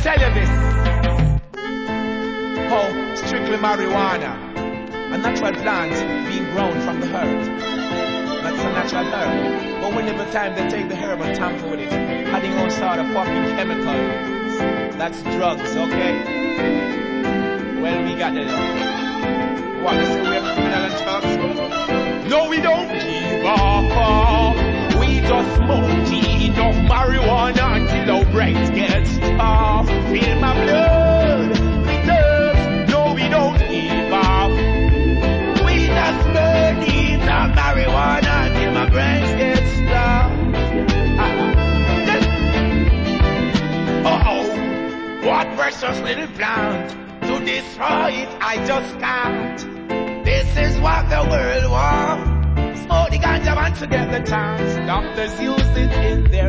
tell you this. Oh, strictly marijuana. A natural plant being grown from the herb. That's a natural herb. But whenever time they take the herb and tamper with it, adding all sort of fucking chemicals. That's drugs, okay? Well, we got it. What, you say we're criminal and thugs? No, we don't give up. We just smoke enough marijuana until our brains get stuffed. Feel my blood with herbs. No, we don't give up. We just smoke enough marijuana until my brains get stuffed. Oh, what precious little plant. To destroy it, I just can't. This is what the world wants. Smoke the ganja and to get the chance. Doctors use it in their